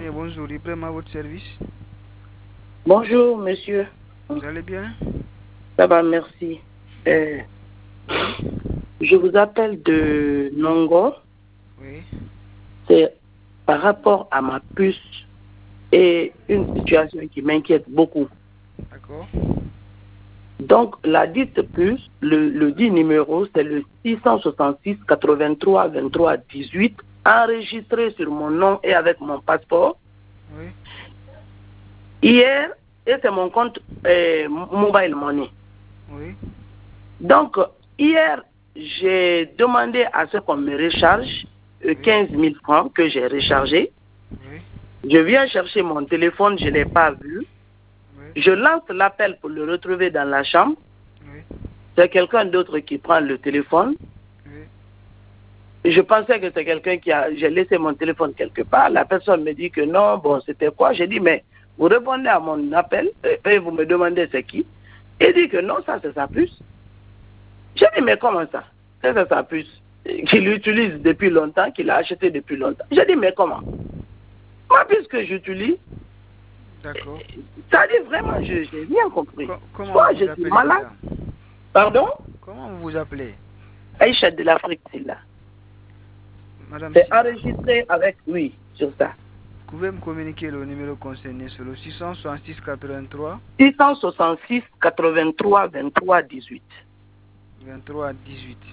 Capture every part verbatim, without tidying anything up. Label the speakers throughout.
Speaker 1: Bien, bonjour, Ibrahim à votre service.
Speaker 2: Bonjour, monsieur.
Speaker 1: Vous allez bien?
Speaker 2: Ça va, merci. Euh,
Speaker 1: Oui.
Speaker 2: je vous appelle de Nongo.
Speaker 1: Oui.
Speaker 2: C'est par rapport à ma puce et une situation qui m'inquiète beaucoup.
Speaker 1: D'accord.
Speaker 2: Donc, la dite puce, le, le dit numéro, c'est le six cent soixante-six quatre-vingt-trois vingt-trois dix-huit, enregistré sur mon nom et avec mon passeport.
Speaker 1: Oui.
Speaker 2: Hier, et c'est mon compte euh, Mobile Money.
Speaker 1: Oui.
Speaker 2: Donc, hier, j'ai demandé à ce qu'on me recharge euh, quinze mille francs que j'ai rechargé.
Speaker 1: Oui.
Speaker 2: Je viens chercher mon téléphone, je ne l'ai pas vu.
Speaker 1: Oui.
Speaker 2: Je lance l'appel pour le retrouver dans la chambre.
Speaker 1: Oui.
Speaker 2: C'est quelqu'un d'autre qui prend le téléphone.
Speaker 1: Oui.
Speaker 2: Je pensais que c'est quelqu'un qui a... J'ai laissé mon téléphone quelque part. La personne me dit que non, bon, c'était quoi? J'ai dit, mais vous répondez à mon appel et vous me demandez c'est qui. Il dit que non, ça c'est sa puce. J'ai dit, mais comment ça? Ça c'est sa puce qu'il utilise depuis longtemps, qu'il a acheté depuis longtemps. J'ai dit, mais comment? Ma puce que j'utilise,
Speaker 1: d'accord.
Speaker 2: ça dit vraiment, je n'ai rien compris.
Speaker 1: Co comment
Speaker 2: Soit
Speaker 1: vous
Speaker 2: je
Speaker 1: vous
Speaker 2: suis
Speaker 1: appelez,
Speaker 2: malade.
Speaker 1: madame?
Speaker 2: Pardon?
Speaker 1: Comment vous vous appelez?
Speaker 2: Aïcha de l'Afrique, c'est là.
Speaker 1: Madame
Speaker 2: C'est
Speaker 1: Silla.
Speaker 2: enregistré avec, oui, sur ça.
Speaker 1: Vous pouvez me communiquer le numéro concerné sur le six cent soixante-six quatre-vingt-trois
Speaker 2: six cent soixante-six quatre-vingt-trois vingt-trois dix-huit.
Speaker 1: vingt-trois dix-huit.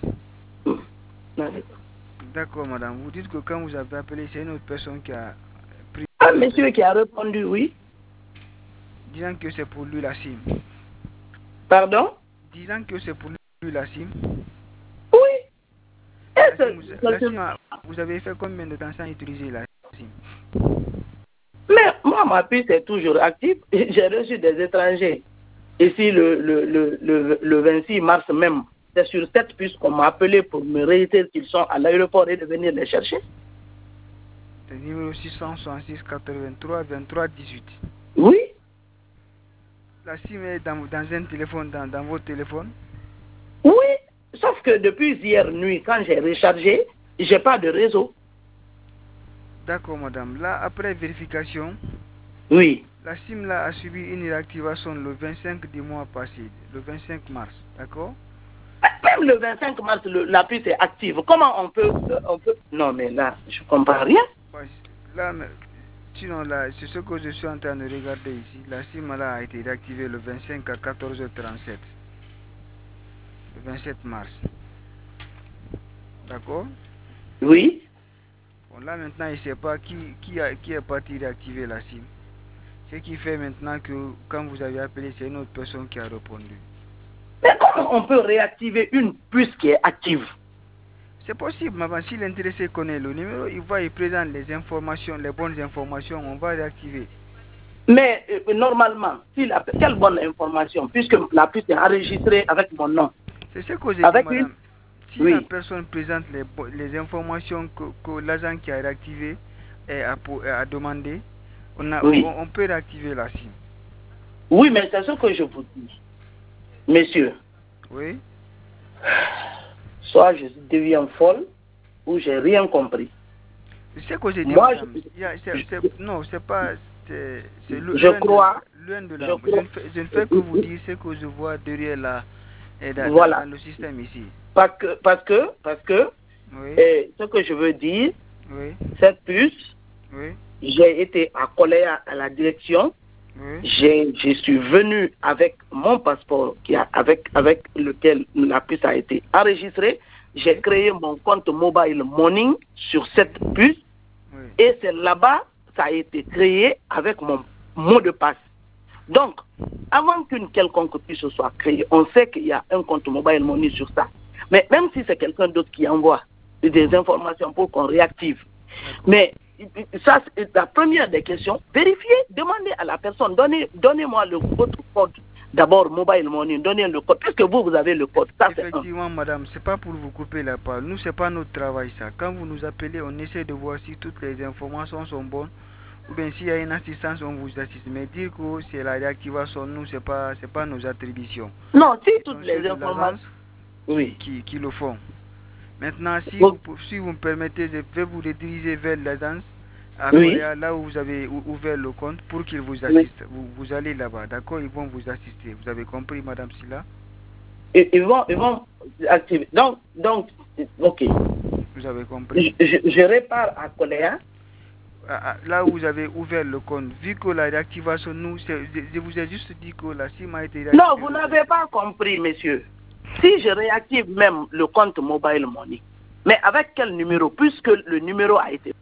Speaker 1: D'accord, madame. Vous dites que quand vous avez appelé, c'est une autre personne qui a pris...
Speaker 2: Un monsieur qui a répondu oui.
Speaker 1: Disant que c'est pour lui la SIM.
Speaker 2: Pardon?
Speaker 1: Disant que c'est pour lui la SIM.
Speaker 2: Oui.
Speaker 1: La SIM, vous, la SIM, vous avez fait combien de temps sans utiliser la SIM?
Speaker 2: Mais moi, ma puce est toujours active. J'ai reçu des étrangers. Ici, le, le, le, le, le vingt-six mars même, c'est sur cette puce qu'on m'a appelé pour me réitérer qu'ils sont à l'aéroport et de venir les chercher.
Speaker 1: Le numéro six cent soixante-six quatre-vingt-trois vingt-trois dix-huit.
Speaker 2: Oui.
Speaker 1: La SIM est dans, dans un téléphone, dans, dans votre téléphone?
Speaker 2: Oui. Sauf que depuis hier nuit, quand j'ai rechargé, j'ai pas de réseau.
Speaker 1: D'accord, madame. Là, après vérification,
Speaker 2: oui.
Speaker 1: La SIM là a subi une réactivation le vingt-cinq du mois passé, le vingt-cinq mars, d'accord?
Speaker 2: Même le vingt-cinq mars, le, la puce est active. Comment on peut, euh, on peut... Non, mais là, je comprends rien.
Speaker 1: Là, sinon, là, c'est ce que je suis en train de regarder ici. La SIM là a été réactivée le vingt-cinq à quatorze heures trente-sept. Le vingt-sept mars. D'accord?
Speaker 2: Oui.
Speaker 1: Bon, là, maintenant, il ne sait pas qui, qui, a, qui est parti réactiver la SIM. Ce qui fait maintenant que quand vous avez appelé, c'est une autre personne qui a répondu.
Speaker 2: Mais comment on peut réactiver une puce qui est active?
Speaker 1: C'est possible, mais si l'intéressé connaît le numéro, il va y présenter les informations, les bonnes informations, on va réactiver.
Speaker 2: Mais euh, normalement, si la, quelle bonne information, puisque la puce est enregistrée avec mon nom.
Speaker 1: C'est ce que j'ai dit, madame. Une... Si oui. La personne présente les, les informations que, que l'agent qui a réactivé a, a demandé, on, a,
Speaker 2: oui.
Speaker 1: on, on peut réactiver la SIM.
Speaker 2: Oui, mais c'est ce que je vous dis. Monsieur.
Speaker 1: Oui.
Speaker 2: Soit je deviens folle, ou j'ai rien compris.
Speaker 1: C'est ce que j'ai dit,
Speaker 2: Moi,
Speaker 1: madame.
Speaker 2: je,
Speaker 1: A, c est, c est, non, c'est pas... C'est
Speaker 2: je crois...
Speaker 1: De, de la,
Speaker 2: je,
Speaker 1: je,
Speaker 2: crois,
Speaker 1: ne fais, je ne fais que vous dire ce que je vois derrière là, et dans,
Speaker 2: voilà.
Speaker 1: dans le système ici.
Speaker 2: Parce que, parce que, parce que
Speaker 1: oui.
Speaker 2: eh, ce que je veux dire,
Speaker 1: oui.
Speaker 2: cette puce,
Speaker 1: oui.
Speaker 2: j'ai été accolé à, à la direction.
Speaker 1: Oui.
Speaker 2: Je suis venu avec mon passeport qui a, avec, avec lequel la puce a été enregistrée. J'ai oui. créé mon compte Mobile Money sur cette puce. Oui. Et c'est là-bas, ça a été créé avec mon mot de passe. Donc, avant qu'une quelconque puce soit créée, on sait qu'il y a un compte Mobile Money sur ça. Mais même si c'est quelqu'un d'autre qui envoie des informations pour qu'on réactive. Mais ça, c'est la première des questions. Vérifiez, demandez à la personne, donnez, donnez-moi le, votre code. D'abord, Mobile Money, donnez le code. Puisque vous, vous avez le code. Ça,
Speaker 1: effectivement, madame, c'est pas pour vous couper la parole. Nous, c'est pas notre travail, ça. Quand vous nous appelez, on essaie de voir si toutes les informations sont bonnes. Ou bien s'il y a une assistance, on vous assiste. Mais dire que c'est la réactivation, nous, c'est pas, c'est pas nos attributions.
Speaker 2: Non, si toutes les informations,
Speaker 1: oui. qui, qui le font. Maintenant, si, oh. vous, si vous me permettez, je vais vous rediriger vers l'agence à
Speaker 2: Oui.
Speaker 1: Coléa, là où vous avez ouvert le compte, pour qu'ils vous assistent. Oui. Vous, vous allez là-bas, d'accord? Ils vont vous assister. Vous avez compris, Madame Silla?
Speaker 2: Ils, ils vont, ils vont activer. Donc, donc, ok.
Speaker 1: Vous avez compris?
Speaker 2: Je, je, je répare à Coléa.
Speaker 1: Là où vous avez ouvert le compte, vu que la réactivation, nous, je, je vous ai juste dit que la SIM a été réactivée.
Speaker 2: Non, vous n'avez pas compris, monsieur. Si je réactive même le compte Mobile Money, mais avec quel numéro? Puisque le numéro a été